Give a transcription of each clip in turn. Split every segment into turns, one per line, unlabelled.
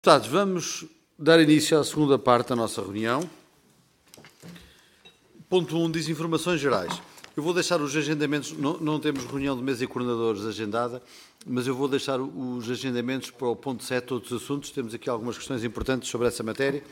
Deputados, vamos dar início à segunda parte da nossa reunião. Ponto 1, desinformações gerais. Eu vou deixar os agendamentos, não temos reunião de mesa e coordenadores agendada, mas eu vou deixar os agendamentos para o ponto 7, outros assuntos. Temos aqui algumas questões importantes sobre essa matéria.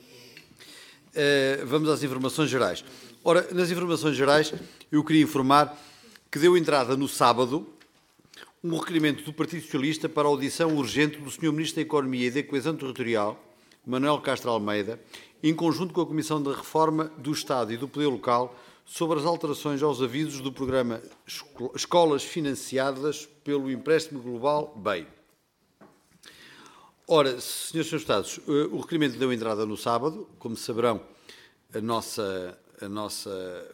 Vamos às informações gerais. Ora, nas informações gerais, eu queria informar que deu entrada no sábado um requerimento do Partido Socialista para a audição urgente do Sr. Ministro da Economia e da Coesão Territorial, Manuel Castro Almeida, em conjunto com a Comissão da Reforma do Estado e do Poder Local, sobre as alterações aos avisos do programa Escolas Financiadas pelo Empréstimo Global BEI. Ora, senhores e senhores deputados, o requerimento deu entrada no sábado. Como saberão, nós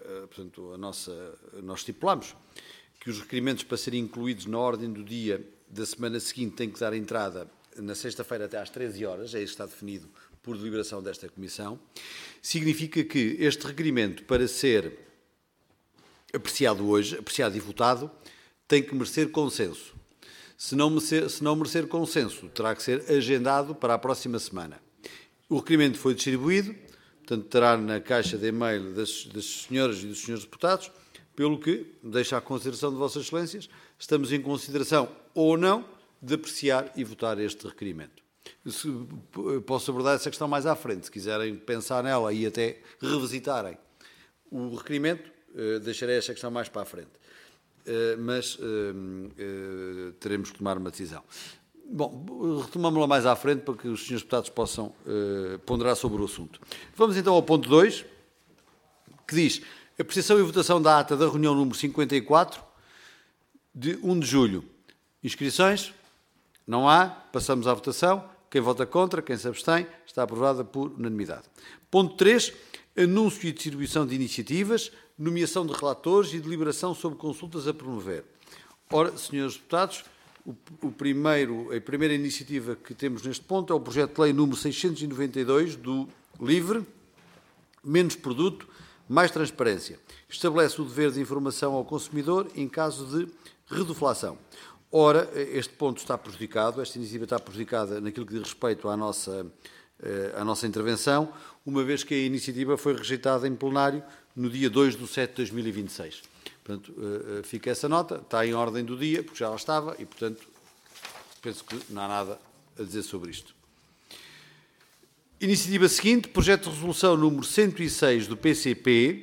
estipulamos que os requerimentos para serem incluídos na ordem do dia da semana seguinte têm que dar entrada na sexta-feira até às 13 horas, é isso que está definido por deliberação desta Comissão. Significa que este requerimento, para ser apreciado hoje, apreciado e votado, tem que merecer consenso. Se não merecer consenso, terá que ser agendado para a próxima semana. O requerimento foi distribuído, portanto, terá na caixa de e-mail das senhoras e dos senhores deputados, pelo que, deixo à consideração de Vossas Excelências, estamos em consideração ou não de apreciar e votar este requerimento. Posso abordar essa questão mais à frente, se quiserem pensar nela e até revisitarem o requerimento, deixarei esta questão mais para a frente. Mas teremos que tomar uma decisão. Bom, retomamos-la mais à frente para que os senhores deputados possam ponderar sobre o assunto. Vamos então ao ponto 2, que diz: apreciação e votação da ata da reunião número 54, de 1 de julho. Inscrições? Não há. Passamos à votação. Quem vota contra, quem se abstém, está aprovada por unanimidade. Ponto 3, anúncio e distribuição de iniciativas, nomeação de relatores e deliberação sobre consultas a promover. Ora, senhores deputados, a primeira iniciativa que temos neste ponto é o projeto de lei número 692 do LIVRE, menos produto, mais transparência. Estabelece o dever de informação ao consumidor em caso de reduflação. Ora, este ponto está prejudicado, esta iniciativa está prejudicada naquilo que diz respeito à nossa intervenção, uma vez que a iniciativa foi rejeitada em plenário no dia 2/7 de 2026. Portanto, fica essa nota, está em ordem do dia, porque já lá estava, e, portanto, penso que não há nada a dizer sobre isto. Iniciativa seguinte, projeto de resolução número 106 do PCP,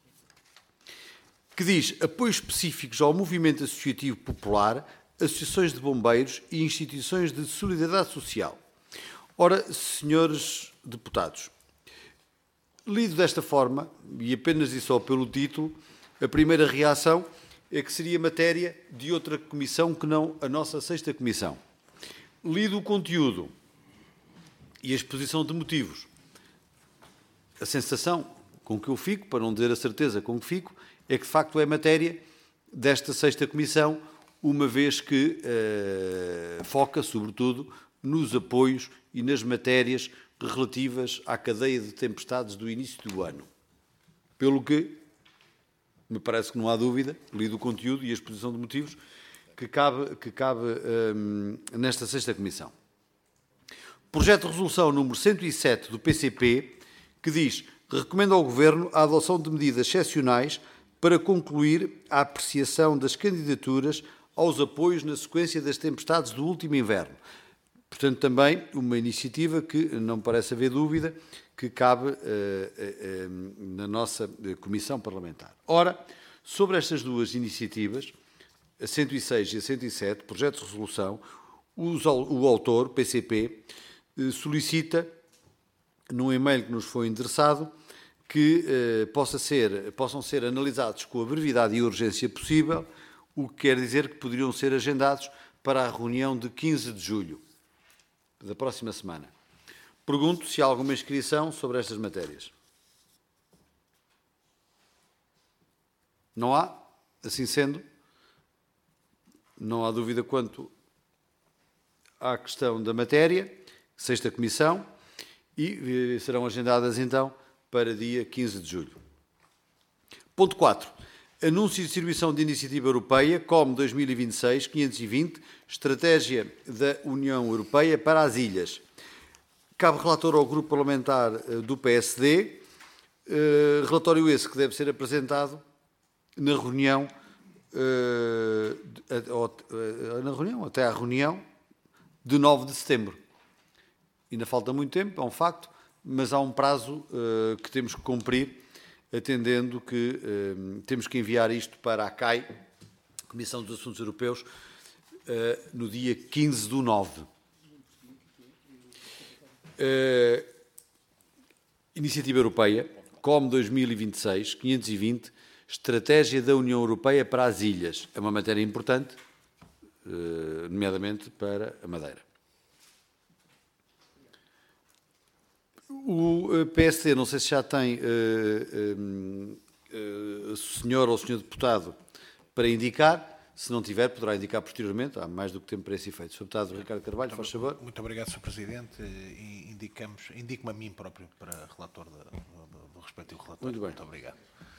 que diz apoios específicos ao movimento associativo popular, associações de bombeiros e instituições de solidariedade social. Ora, senhores deputados, lido desta forma, e apenas e só pelo título, a primeira reação é que seria matéria de outra comissão que não a nossa sexta comissão. Lido o conteúdo e a exposição de motivos, a sensação com que eu fico, para não dizer a certeza com que fico, é que de facto é matéria desta sexta comissão, uma vez que foca, sobretudo, nos apoios e nas matérias relativas à cadeia de tempestades do início do ano. Pelo que, me parece que não há dúvida, lido o conteúdo e a exposição de motivos, que cabe nesta sexta comissão. Projeto de resolução número 107 do PCP, que diz: recomenda ao Governo a adoção de medidas excepcionais para concluir a apreciação das candidaturas aos apoios na sequência das tempestades do último inverno. Portanto, também uma iniciativa que não me parece haver dúvida que cabe na nossa Comissão Parlamentar. Ora, sobre estas duas iniciativas, a 106 e a 107, projeto de resolução, o autor, PCP, solicita, num e-mail que nos foi endereçado, que possam ser analisados com a brevidade e urgência possível, o que quer dizer que poderiam ser agendados para a reunião de 15 de julho, da próxima semana. Pergunto se há alguma inscrição sobre estas matérias. Não há? Assim sendo, não há dúvida quanto à questão da matéria, sexta comissão, e serão agendadas então para dia 15 de julho. Ponto 4. Anúncio e distribuição de iniciativa europeia, COM 2026-520, Estratégia da União Europeia para as Ilhas. Cabe relator ao grupo parlamentar do PSD, relatório esse que deve ser apresentado na reunião, até à reunião de 9 de setembro. Ainda falta muito tempo, é um facto, mas há um prazo que temos que cumprir, atendendo que temos que enviar isto para a CAI, Comissão dos Assuntos Europeus, no dia 15/9. Iniciativa Europeia, COM 2026, 520, Estratégia da União Europeia para as Ilhas. É uma matéria importante, nomeadamente para a Madeira. O PSD, não sei se já tem o senhor ou o senhor deputado para indicar. Se não tiver, poderá indicar posteriormente. Há mais do que tempo para esse efeito. Sr. Deputado Ricardo Carvalho, faz favor.
Muito obrigado, Sr. Presidente. Indico-me a mim próprio para relator do respectivo relatório.
Muito bem.
Muito obrigado.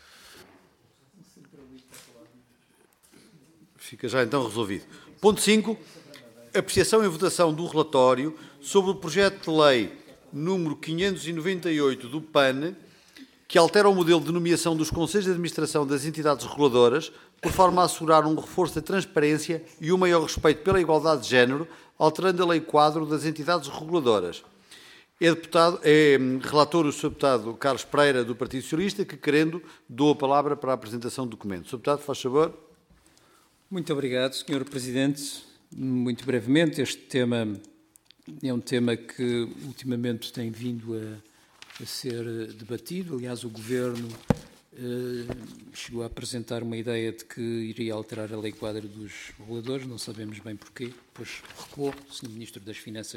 Fica já então resolvido. Ponto 5. Apreciação e votação do relatório sobre o projeto de lei número 598 do PAN, que altera o modelo de nomeação dos conselhos de administração das entidades reguladoras, por forma a assegurar um reforço da transparência e um maior respeito pela igualdade de género, alterando a lei quadro das entidades reguladoras. É relator o Sr. Deputado Carlos Pereira, do Partido Socialista, que, querendo, dou a palavra para a apresentação do documento. Sr. Deputado, faz favor.
Muito obrigado, Sr. Presidente. Muito brevemente, este tema é um tema que ultimamente tem vindo a ser debatido. Aliás, o Governo chegou a apresentar uma ideia de que iria alterar a lei quadro dos reguladores, não sabemos bem porquê, depois recuou. O Sr. Ministro das Finanças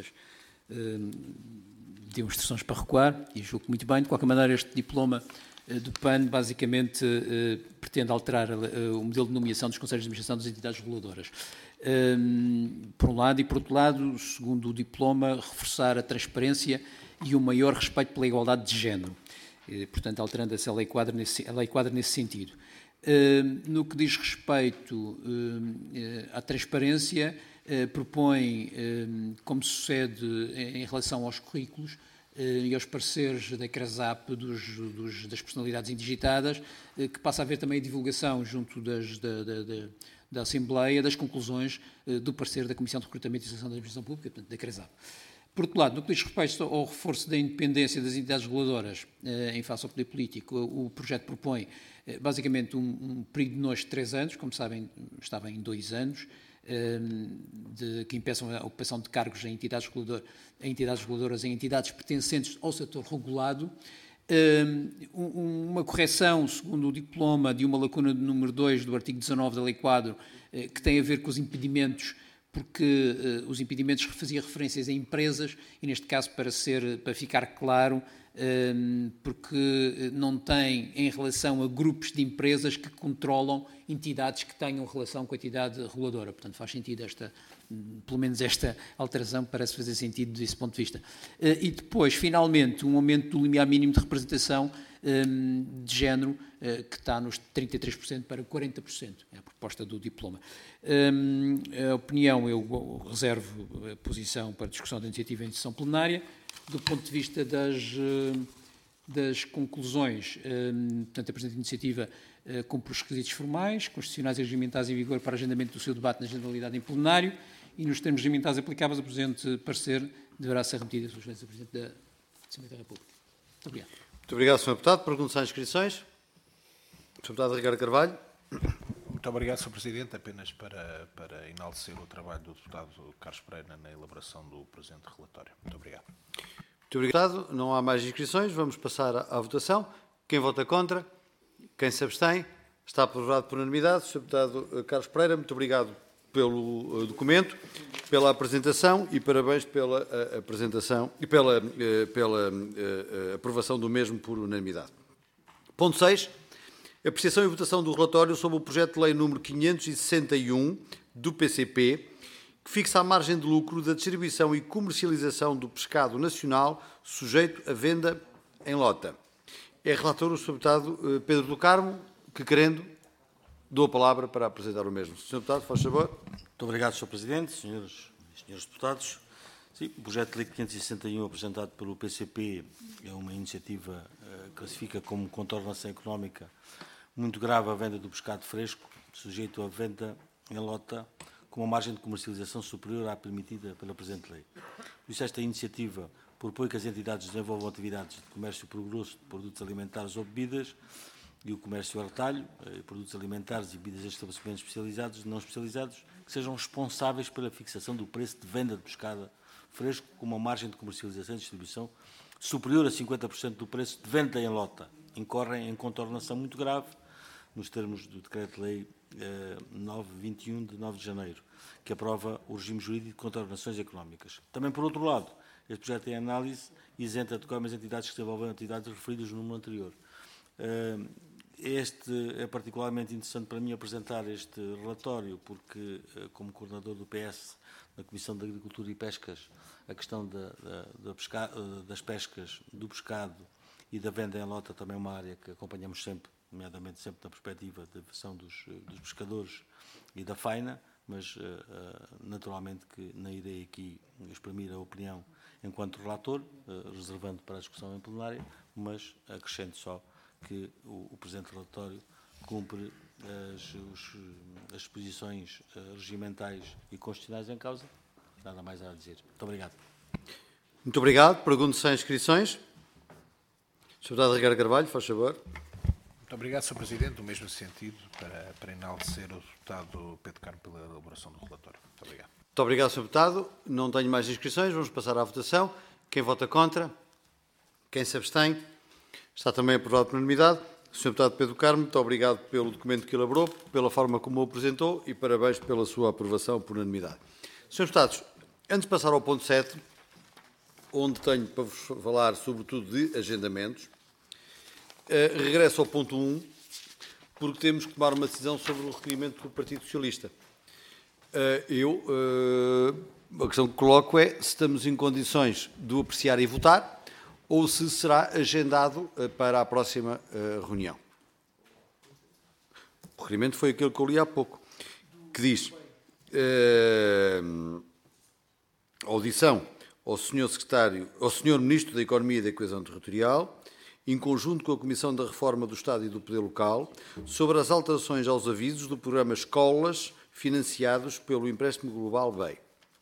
deu instruções para recuar e julgo muito bem. De qualquer maneira, este diploma do PAN basicamente pretende alterar o modelo de nomeação dos conselhos de administração das entidades reguladoras. Por um lado, e por outro lado, segundo o diploma, reforçar a transparência e o maior respeito pela igualdade de género. Portanto, alterando-se a lei quadro nesse sentido. No que diz respeito à transparência, propõe, como sucede em relação aos currículos e aos pareceres da CRASAP das personalidades indigitadas, que passa a haver também a divulgação junto da Assembleia das conclusões do parecer da Comissão de Recrutamento e Seleção da Administração Pública, portanto, da CRASAP. Por outro lado, no que diz respeito ao reforço da independência das entidades reguladoras em face ao poder político, o projeto propõe basicamente um período de nojo de 3 anos, como sabem, estava em 2 anos, que impeçam a ocupação de cargos em entidades reguladoras, em entidades pertencentes ao setor regulado. Uma correção, segundo o diploma, de uma lacuna do número 2 do artigo 19 da Lei Quadro, que tem a ver com os impedimentos, porque os impedimentos fazia referências a empresas, e neste caso, para ficar claro, porque não tem em relação a grupos de empresas que controlam entidades que tenham relação com a entidade reguladora. Portanto, faz sentido pelo menos esta alteração parece fazer sentido desse ponto de vista. E depois, finalmente, um aumento do limiar mínimo de representação de género, que está nos 33% para 40%, é a proposta do diploma. A opinião, eu reservo a posição para discussão da iniciativa em sessão plenária. Do ponto de vista das conclusões, portanto, a presente iniciativa cumpre os requisitos formais, constitucionais e regimentais em vigor para agendamento do seu debate na generalidade em plenário, e nos termos regimentais aplicáveis, o presente parecer deverá ser remetido à sua excelência Presidente da Assembleia da República. Muito obrigado.
Muito obrigado, Sr. Deputado. Perguntas às inscrições. Sr. Deputado Ricardo Carvalho.
Muito obrigado, Sr. Presidente. Apenas para enaltecer o trabalho do deputado Carlos Pereira na elaboração do presente relatório. Muito obrigado.
Muito obrigado. Não há mais inscrições. Vamos passar à votação. Quem vota contra? Quem se abstém? Está aprovado por unanimidade. Sr. Deputado Carlos Pereira, muito obrigado pelo documento, pela apresentação e parabéns pela apresentação e pela aprovação do mesmo por unanimidade. Ponto 6. Apreciação e votação do relatório sobre o projeto de lei número 561 do PCP, que fixa a margem de lucro da distribuição e comercialização do pescado nacional sujeito à venda em lota. É relator o Sr. Deputado Pedro do Carmo, que, querendo, dou a palavra para apresentar o mesmo. Sr. Deputado, faz favor.
Muito obrigado, Sr. Presidente, senhores e senhores deputados. Sim, o projeto de lei 561 apresentado pelo PCP é uma iniciativa que classifica como contornação económica muito grave a venda do pescado fresco, sujeito a venda em lota com uma margem de comercialização superior à permitida pela presente lei. Por isso, esta iniciativa propõe que as entidades desenvolvam atividades de comércio por grosso de produtos alimentares ou bebidas e o comércio ao retalho, produtos alimentares e bebidas em estabelecimentos especializados e não especializados, que sejam responsáveis pela fixação do preço de venda de pescado fresco com uma margem de comercialização e distribuição superior a 50% do preço de venda em lota. Incorrem em contornação muito grave nos termos do Decreto-Lei 921 de 9 de janeiro, que aprova o regime jurídico de contornações económicas. Também, por outro lado, este projeto em análise isenta de como as entidades que desenvolvem atividades referidas no número anterior. É particularmente interessante para mim apresentar este relatório, porque, como coordenador do PS na Comissão de Agricultura e Pescas, a questão das pescas, do pescado e da venda em lota também é uma área que acompanhamos sempre, nomeadamente sempre na perspectiva da versão dos pescadores e da faina, mas naturalmente que não irei aqui exprimir a opinião enquanto relator, reservando para a discussão em plenária, mas acrescento só que o presente relatório cumpre as disposições regimentais e constitucionais em causa. Nada mais a dizer. Muito obrigado.
Muito obrigado. Pergunto sem inscrições. Sr. Deputado Ricardo Carvalho, faz favor.
Muito obrigado, Sr. Presidente. No mesmo sentido, para enaltecer o deputado Pedro Carmo pela elaboração do relatório. Muito obrigado.
Muito obrigado, Sr. Deputado. Não tenho mais inscrições. Vamos passar à votação. Quem vota contra? Quem se abstém? Está também aprovado por unanimidade. Sr. Deputado Pedro Carmo, muito obrigado pelo documento que elaborou, pela forma como o apresentou e parabéns pela sua aprovação por unanimidade. Srs. Deputados, antes de passar ao ponto 7, onde tenho para vos falar sobretudo de agendamentos, regresso ao ponto 1, porque temos que tomar uma decisão sobre o requerimento do Partido Socialista. A questão que coloco é se estamos em condições de o apreciar e votar ou se será agendado para a próxima reunião. O requerimento foi aquele que eu li há pouco, que diz audição ao Sr. Secretário, ao Sr. Ministro da Economia e da Coesão Territorial, em conjunto com a Comissão da Reforma do Estado e do Poder Local, sobre as alterações aos avisos do programa Escolas financiados pelo Empréstimo Global BEI.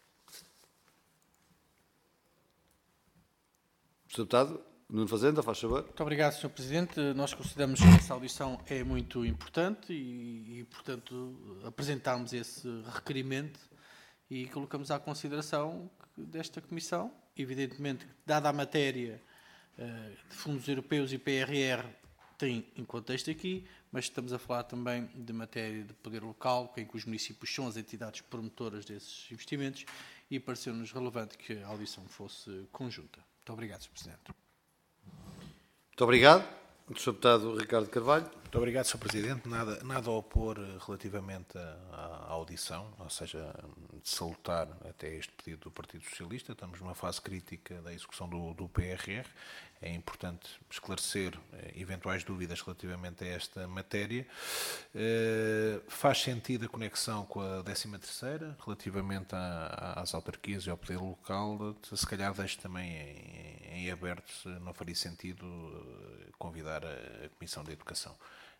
Sr. Deputado Nuno Fazenda, faz favor.
Muito obrigado, Sr. Presidente. Nós consideramos que essa audição é muito importante e, portanto, apresentámos esse requerimento e colocamos à consideração desta Comissão. Evidentemente, dada a matéria de fundos europeus e PRR, tem em contexto aqui, mas estamos a falar também de matéria de poder local, em que os municípios são as entidades promotoras desses investimentos e pareceu-nos relevante que a audição fosse conjunta. Muito obrigado, Sr. Presidente.
Muito obrigado. Sr. Deputado Ricardo Carvalho.
Muito obrigado, Sr. Presidente. Nada a opor relativamente à audição, ou seja, de salutar até este pedido do Partido Socialista. Estamos numa fase crítica da execução do PRR. É importante esclarecer eventuais dúvidas relativamente a esta matéria. Faz sentido a conexão com a 13ª, relativamente às autarquias e ao poder local. Se calhar deixo também em aberto se não faria sentido convidar a Comissão de Educação.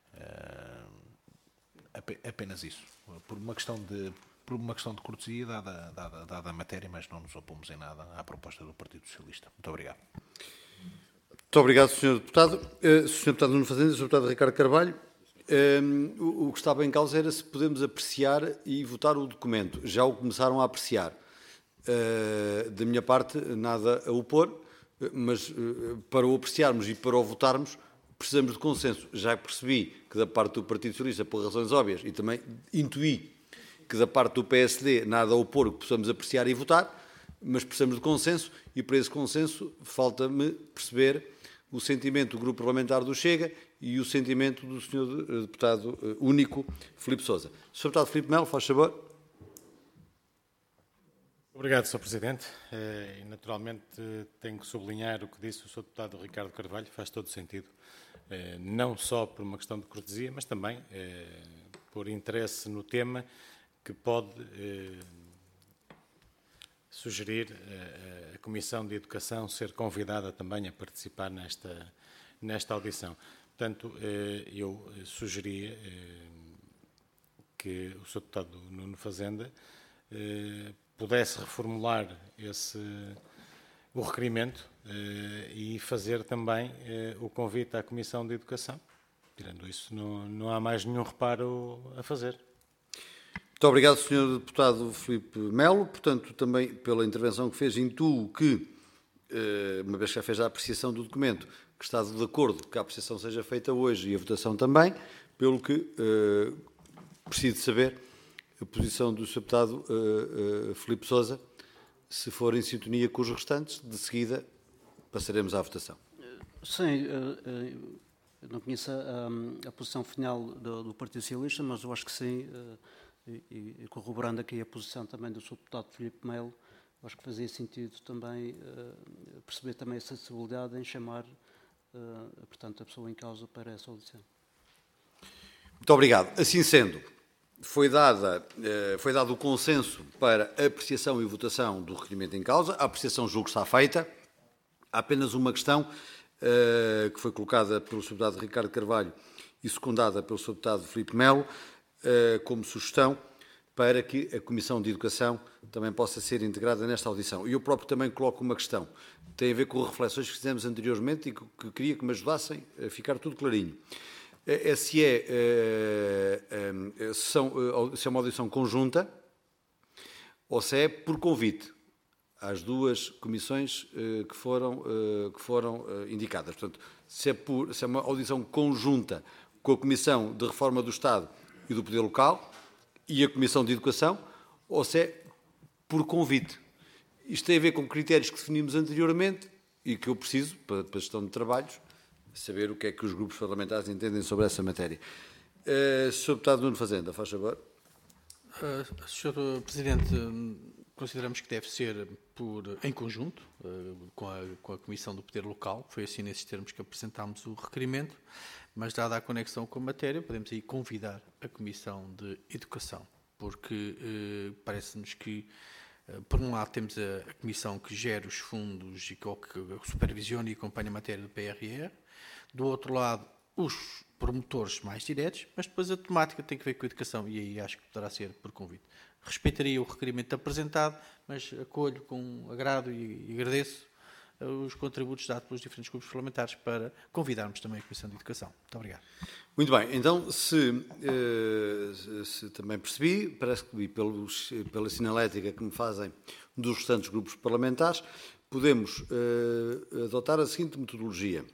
Apenas isso. Por uma questão de cortesia, dada a matéria, mas não nos opomos em nada à proposta do Partido Socialista. Muito obrigado.
Muito obrigado, Sr. Deputado. Sr. Deputado Nuno Fazenda, Sr. Deputado Ricardo Carvalho. O que estava em causa era se podemos apreciar e votar o documento. Já o começaram a apreciar. Da minha parte, nada a opor, mas para o apreciarmos e para o votarmos, precisamos de consenso. Já percebi que da parte do Partido Socialista, por razões óbvias, e também intuí que da parte do PSD nada a opor que possamos apreciar e votar, mas precisamos de consenso e para esse consenso falta-me perceber o sentimento do Grupo Parlamentar do Chega e o sentimento do Sr. Deputado único, Filipe Sousa. Sr. Deputado Filipe Melo, faz favor.
Obrigado, Sr. Presidente. E, naturalmente, tenho que sublinhar o que disse o Sr. Deputado Ricardo Carvalho, faz todo sentido, não só por uma questão de cortesia, mas também por interesse no tema que pode sugerir a Comissão de Educação ser convidada também a participar nesta audição. Portanto, eu sugeria que o Sr. Deputado Nuno Fazenda pudesse reformular o requerimento e fazer também o convite à Comissão de Educação. Tirando isso, não há mais nenhum reparo a fazer.
Muito obrigado, Sr. Deputado Filipe Melo. Portanto, também pela intervenção que fez, intuo que, uma vez que já fez a apreciação do documento, que está de acordo que a apreciação seja feita hoje e a votação também, pelo que preciso saber a posição do Sr. Deputado Filipe Sousa, se for em sintonia com os restantes. De seguida, passaremos à votação.
Sim, eu não conheço a posição final do Partido Socialista, mas eu acho que sim, e corroborando aqui a posição também do Sr. Deputado Filipe Melo, acho que fazia sentido também perceber também a sensibilidade em chamar, portanto, a pessoa em causa para essa audição.
Muito obrigado. Assim sendo, foi dado o consenso para a apreciação e votação do requerimento em causa. A apreciação julgo que está feita. Há apenas uma questão que foi colocada pelo Sr. Deputado Ricardo Carvalho e secundada pelo Sr. Deputado Filipe Melo, como sugestão para que a Comissão de Educação também possa ser integrada nesta audição. E eu próprio também coloco uma questão. Tem a ver com as reflexões que fizemos anteriormente e que queria que me ajudassem a ficar tudo clarinho. Se é uma audição conjunta ou se é por convite às duas comissões que foram indicadas. Portanto, se é uma audição conjunta com a Comissão de Reforma do Estado e do Poder Local e a Comissão de Educação, ou se é por convite. Isto tem a ver com critérios que definimos anteriormente e que eu preciso, para a gestão de trabalhos, saber o que é que os grupos parlamentares entendem sobre essa matéria. Sr. Deputado Nuno Fazenda, faz favor.
Sr. Presidente, consideramos que deve ser em conjunto com a Comissão do Poder Local. Foi assim nesses termos que apresentámos o requerimento, mas dada a conexão com a matéria, podemos aí convidar a Comissão de Educação, porque parece-nos que, por um lado, temos a Comissão que gera os fundos e que supervisiona e acompanha a matéria do PRR, do outro lado, os promotores mais diretos, mas depois a temática tem que ver com a educação e aí acho que poderá ser por convite. Respeitaria o requerimento apresentado, mas acolho com agrado e agradeço os contributos dados pelos diferentes grupos parlamentares para convidarmos também a Comissão de Educação. Muito obrigado.
Muito bem, então, se também percebi, parece que pela sinalética que me fazem dos restantes grupos parlamentares, podemos adotar a seguinte metodologia.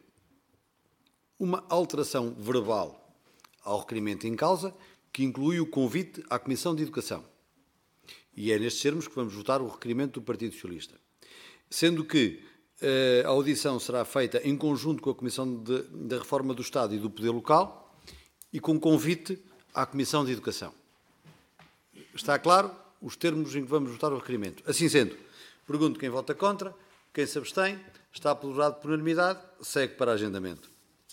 Uma alteração verbal ao requerimento em causa, que inclui o convite à Comissão de Educação. E é nestes termos que vamos votar o requerimento do Partido Socialista. Sendo que a audição será feita em conjunto com a Comissão da Reforma do Estado e do Poder Local e com convite à Comissão de Educação. Está claro os termos em que vamos votar o requerimento. Assim sendo, pergunto quem vota contra, quem se abstém, está apelorado por unanimidade, segue para agendamento.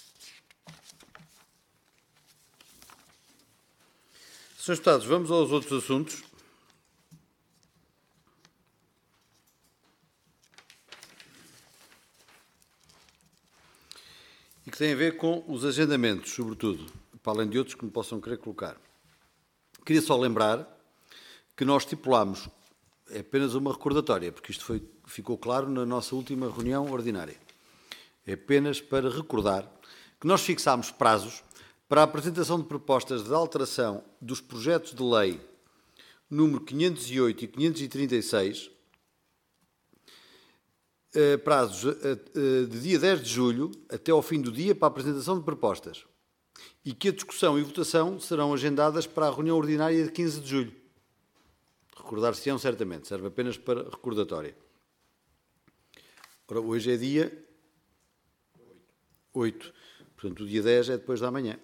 Senhores Deputados, vamos aos outros assuntos. E que têm a ver com os agendamentos, sobretudo, para além de outros que me possam querer colocar. Queria só lembrar que nós estipulámos, é apenas uma recordatória, porque isto ficou claro na nossa última reunião ordinária. É apenas para recordar que nós fixámos prazos para a apresentação de propostas de alteração dos projetos de lei número 508 e 536, prazos de dia 10 de julho até ao fim do dia para a apresentação de propostas, e que a discussão e votação serão agendadas para a reunião ordinária de 15 de julho. Recordar-se-ão certamente, serve apenas para recordatória. Ora, hoje é dia 8, portanto o dia 10 é depois da manhã.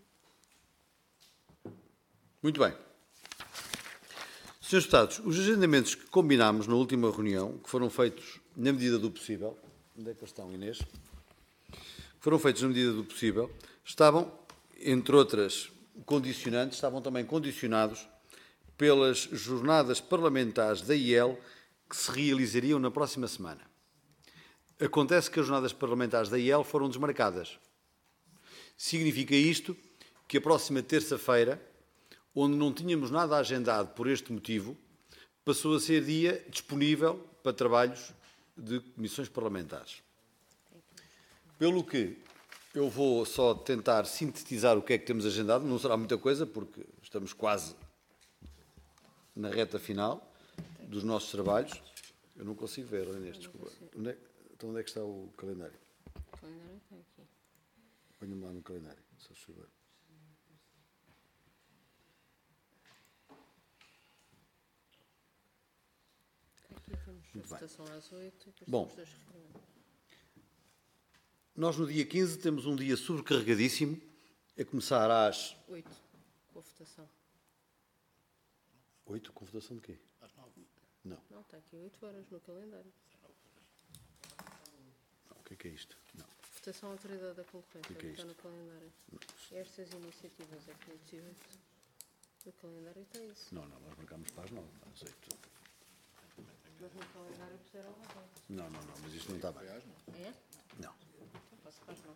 Muito bem. Senhores Deputados, os agendamentos que combinámos na última reunião, que foram feitos na medida do possível, onde é que estão, Inês? Foram feitos na medida do possível, estavam, entre outras condicionantes, estavam também condicionados pelas jornadas parlamentares da IEL, que se realizariam na próxima semana. Acontece que as jornadas parlamentares da IEL foram desmarcadas. Significa isto que a próxima terça-feira, onde não tínhamos nada agendado por este motivo, passou a ser dia disponível para trabalhos de comissões parlamentares. Pelo que eu vou só tentar sintetizar o que é que temos agendado, não será muita coisa, porque estamos quase na reta final dos nossos trabalhos. Eu não consigo ver, Inês, desculpa. Então onde é que está o calendário?
O calendário está aqui.
Ponha-me lá no calendário, se faz favor.
Aqui temos a votação às 8 e depois
Bom.
temos 2 requerimentos.
Nós no dia 15 temos um dia sobrecarregadíssimo, a começar às
8, com a votação.
8, com votação de quê? Não.
Não, está aqui 8 horas no calendário.
Não, o que é isto? Não.
Votação à autoridade da concorrência,
Que é
está
isto?
no calendário. Estas iniciativas é 508. No calendário está isso.
Não, nós marcámos para as 9, às 8.
Mas no calendário puseram às 8.
Não, mas isto não está bem.
É?
Não.
Então passo para as 9.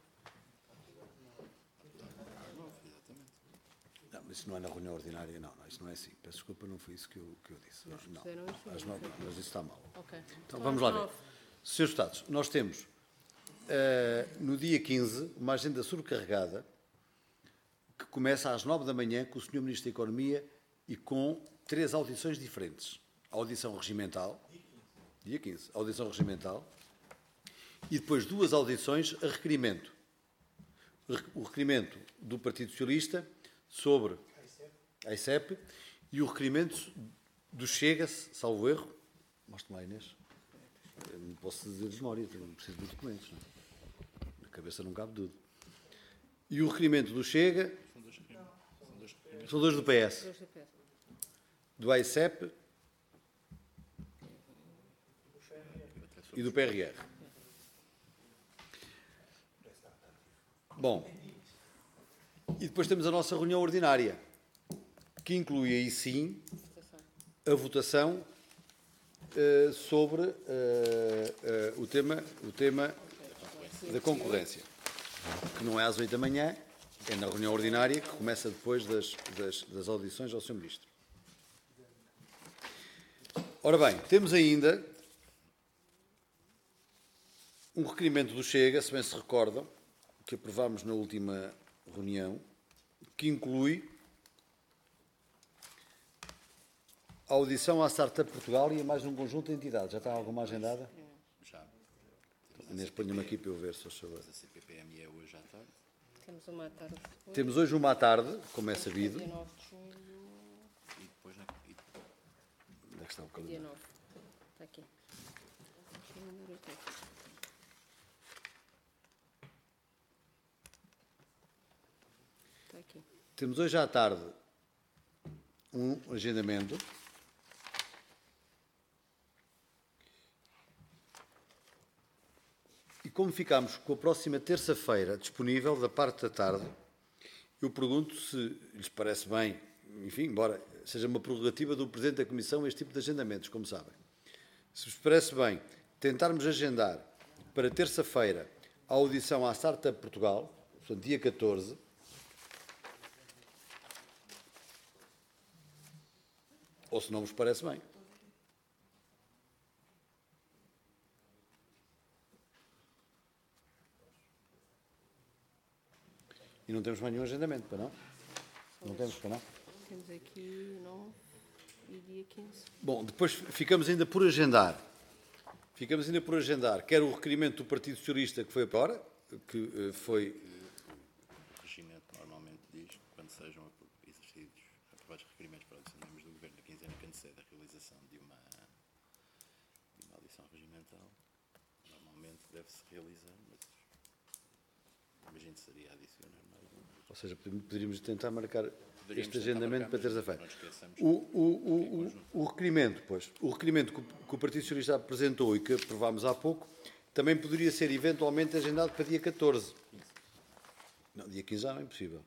Não, mas isso não é na reunião ordinária, não, isso não é assim. Peço desculpa, não foi isso que eu disse.
Mas
Não,
puseram isso,
às
não
9 não, mas isso está mal.
Ok.
Então vamos lá ver. Senhores Deputados, nós temos no dia 15 uma agenda sobrecarregada que começa às 9 da manhã com o Sr. Ministro da Economia e com 3 audições diferentes. A audição regimental, dia 15, a audição regimental, e depois 2 audições a requerimento. O requerimento do Partido Socialista sobre a ICEP e o requerimento do Chega, salvo erro. Mostre-me lá, Inês. Eu não posso dizer de memória, não preciso dos documentos. Não é? Na cabeça não cabe tudo. E o requerimento do Chega. São 2 do PS.
2 do PS.
Do AICEP e do PRR. Bom, e depois temos a nossa reunião ordinária, que inclui aí sim a votação sobre o tema da concorrência, que não é às 8 da manhã, é na reunião ordinária, que começa depois das audições ao Sr. Ministro. Ora bem, temos ainda um requerimento do Chega, se bem se recordam, que aprovámos na última reunião, que inclui a audição à Startup Portugal e a mais um conjunto de entidades. Já está alguma agendada?
Já.
Inês, ponha-me aqui para eu ver, se faz favor.
A CPPM é hoje à tarde.
Temos uma à tarde.
Temos hoje uma à tarde, como é sabido.
Dia 9 de junho.
E depois
Onde é que está o
Dia
calendário?
9. Está aqui. Está aqui.
Temos hoje à tarde um agendamento e como ficamos com a próxima terça-feira disponível da parte da tarde, eu pergunto se lhes parece bem, enfim, embora seja uma prerrogativa do Presidente da Comissão este tipo de agendamentos, como sabem. Se vos parece bem tentarmos agendar para terça-feira a audição à Startup Portugal, portanto, dia 14, ou se não vos parece bem. E não temos mais nenhum agendamento, para não? Não temos, para não?
Temos aqui 9 e dia 15.
Bom, depois ficamos ainda por agendar. Ficamos ainda por agendar, quer o requerimento do Partido Socialista, que foi agora, que foi...
o regimento normalmente diz que quando sejam exercidos aprovados requerimentos para audição de membros do Governo na quinzena que antecede a realização de uma audição regimental, normalmente deve-se realizar, mas imagino que seria adicionar mais um.
Ou seja, poderíamos tentar marcar
Poderíamos
este
tentar
agendamento
marcar,
para
mas
terça-feira.
não esqueçamos
O requerimento, pois, o requerimento que o Partido Socialista apresentou e que aprovámos há pouco, também poderia ser eventualmente agendado para dia 14. Não, dia 15 já não é impossível.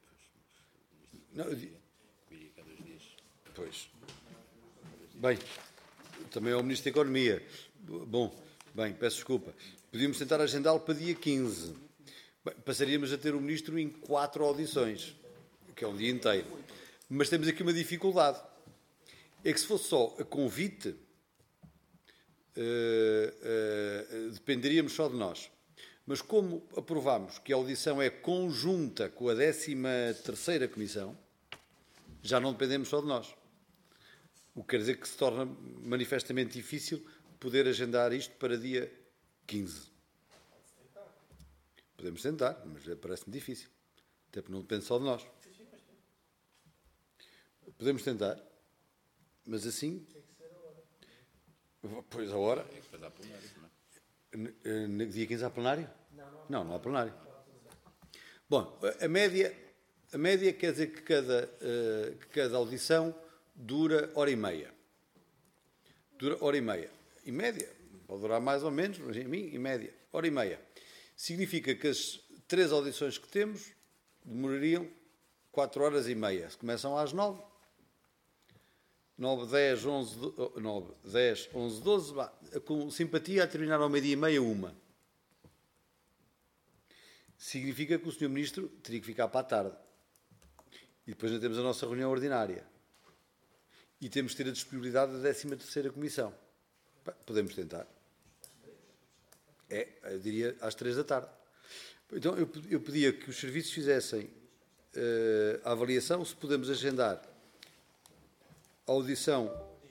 Não,
viria cada 2 dias.
pois. Bem, também ao Ministro da Economia. Bom, bem, peço desculpa. Podíamos tentar agendá-lo para dia 15. Bem, passaríamos a ter o Ministro em 4 audições, que é um dia inteiro. Mas temos aqui uma dificuldade. É que se fosse só a convite, dependeríamos só de nós. Mas como aprovámos que a audição é conjunta com a 13ª Comissão, já não dependemos só de nós. O que quer dizer que se torna manifestamente difícil poder agendar isto para dia 15. Podemos tentar, mas parece-me difícil. Até porque não depende só de nós. Podemos tentar, mas assim... Pois a hora... Dia 15 há plenário? Não há plenário. Bom, a média quer dizer que cada audição dura hora e meia. Dura hora e meia. Em média, pode durar mais ou menos, mas em média, hora e meia. Significa que as 3 audições que temos demorariam 4 horas e meia. Começam às 9. 9, 10, 11, 12, com simpatia a terminar ao meio-dia e meia, 1. Significa que o Sr. Ministro teria que ficar para a tarde. E depois ainda temos a nossa reunião ordinária. E temos que ter a disponibilidade da 13ª Comissão. Podemos tentar. Eu diria às 3 da tarde. Então eu pedia que os serviços fizessem a avaliação, se podemos agendar a audição.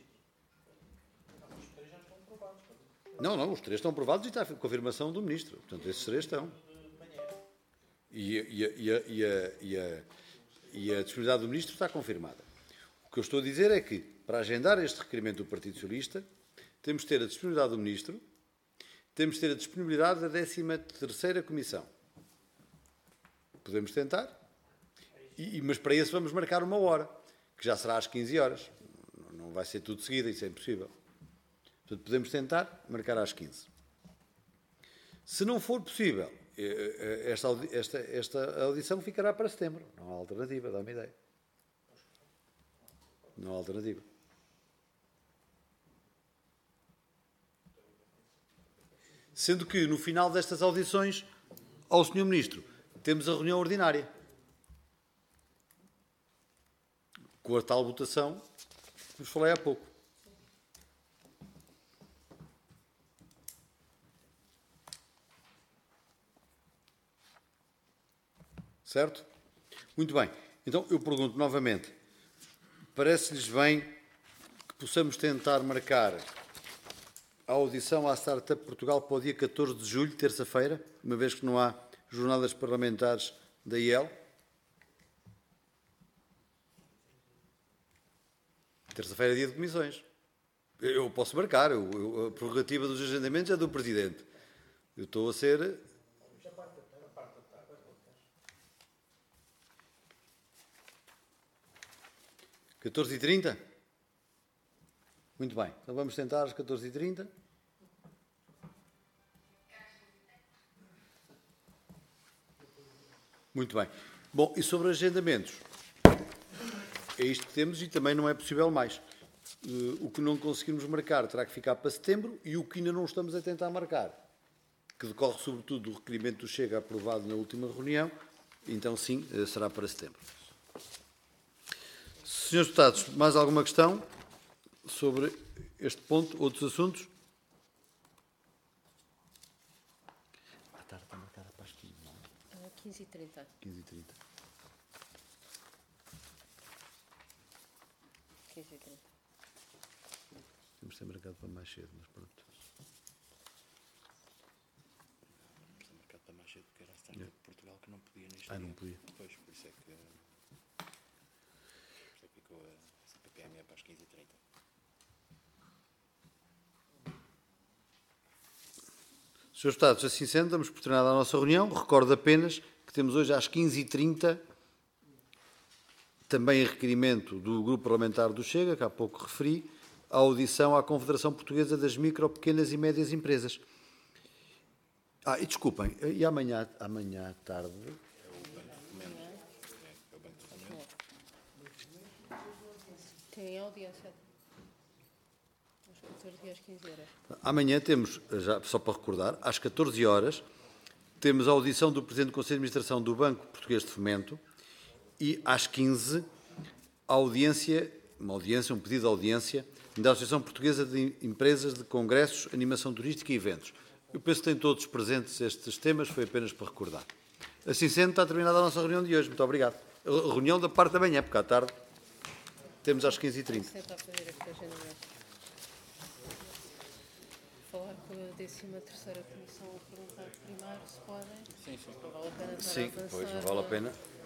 Não, os 3 estão aprovados e está a confirmação do Ministro. Portanto, esses 3 estão. E a disponibilidade do Ministro está confirmada. O que eu estou a dizer é que, para agendar este requerimento do Partido Socialista, temos de ter a disponibilidade do Ministro, temos de ter a disponibilidade da 13ª Comissão. Podemos tentar, mas para isso vamos marcar uma hora, que já será às 15 horas. Não vai ser tudo seguido, isso é impossível. Portanto, podemos tentar marcar às 15. Se não for possível, esta audição ficará para setembro. Não há alternativa, dá-me ideia. Não há alternativa. Sendo que, no final destas audições, ao Sr. Ministro, temos a reunião ordinária. Com a tal votação que vos falei há pouco. Certo? Muito bem. Então, eu pergunto novamente. Parece-lhes bem que possamos tentar marcar a audição à Startup Portugal para o dia 14 de julho, terça-feira, uma vez que não há jornadas parlamentares da IEL? Terça-feira é dia de comissões. Eu posso marcar. A prerrogativa dos agendamentos é do Presidente. Eu estou a ser... 14h30? Muito bem. Então vamos tentar às 14h30. Muito bem. Bom, e sobre agendamentos? É isto que temos e também não é possível mais. O que não conseguirmos marcar terá que ficar para setembro e o que ainda não estamos a tentar marcar, que decorre sobretudo do requerimento do Chega aprovado na última reunião, então sim, será para setembro. Senhores deputados, mais alguma questão sobre este ponto? Outros assuntos? À tarde está marcada para as 15, não é?
15h30.
15h30.
15h30.
Temos de ser marcado para mais cedo, mas pronto.
Temos de ser marcado para mais cedo, porque era a Startup de Portugal que não podia neste dia.
Não podia.
Pois, por isso é que ficou a CPPM para as 15h30.
Senhores deputados, assim sendo, damos por terminada a nossa reunião. Recordo apenas que temos hoje às 15h30 também em requerimento do Grupo Parlamentar do Chega, que há pouco referi, a audição à Confederação Portuguesa das Micro, Pequenas e Médias Empresas. E desculpem, e amanhã à tarde...
Tem audiência. Às 14 e às 15 horas.
Amanhã temos, já, só para recordar, às 14 horas, temos a audição do Presidente do Conselho de Administração do Banco Português de Fomento e às 15, um pedido de audiência da Associação Portuguesa de Empresas de Congressos, Animação Turística e Eventos. Eu penso que têm todos presentes estes temas, foi apenas para recordar. Assim sendo, está terminada a nossa reunião de hoje. Muito obrigado. A reunião da parte da manhã, porque à tarde temos às 15h30.
Senta a fazer esta agenda mesmo. Falar com a 13ª Comissão a perguntar primeiro se podem. Sim, sim. Não vale a pena estar a
Sim,
avançar.
pois não vale a pena.